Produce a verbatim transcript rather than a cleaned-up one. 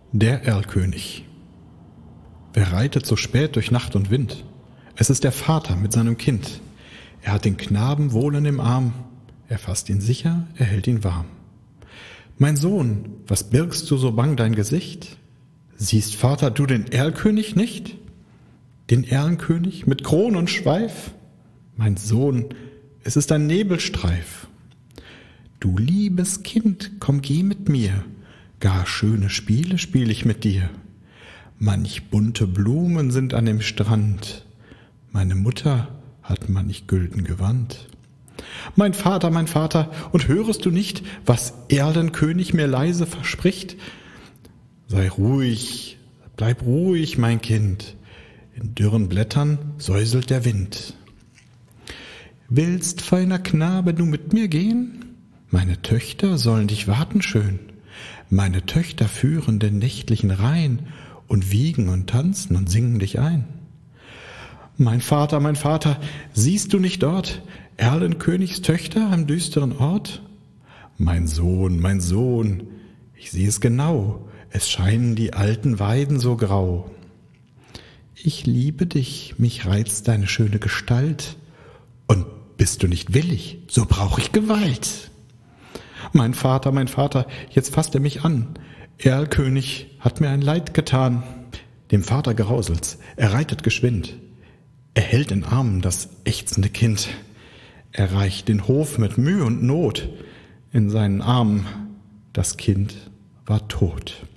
Der Erlkönig. Wer reitet so spät durch Nacht und Wind? Es ist der Vater mit seinem Kind. Er hat den Knaben wohlen im Arm. Er fasst ihn sicher, er hält ihn warm. Mein Sohn, was birgst du so bang dein Gesicht? Siehst, Vater, du den Erlkönig nicht? Den Erlenkönig mit Kron und Schweif? Mein Sohn, es ist ein Nebelstreif. Du liebes Kind, komm, geh mit mir. Gar schöne Spiele spiel ich mit dir. Manch bunte Blumen sind an dem Strand. Meine Mutter hat manch gülden Gewand. Mein Vater, mein Vater, und hörest du nicht, was Erlenkönig mir leise verspricht? Sei ruhig, bleib ruhig, mein Kind. In dürren Blättern säuselt der Wind. Willst, feiner Knabe, du mit mir gehen? Meine Töchter sollen dich warten schön. Meine Töchter führen den nächtlichen Rhein und wiegen und tanzen und singen dich ein. Mein Vater, mein Vater, siehst du nicht dort Erlenkönigs Töchter am düsteren Ort? Mein Sohn, mein Sohn, ich sehe es genau, es scheinen die alten Weiden so grau. Ich liebe dich, mich reizt deine schöne Gestalt, und bist du nicht willig, so brauch ich Gewalt. Mein Vater, mein Vater, jetzt fasst er mich an. Erlkönig hat mir ein Leid getan. Dem Vater grauselt's, er reitet geschwind. Er hält in Armen das ächzende Kind. Er reicht den Hof mit Mühe und Not. In seinen Armen, das Kind war tot.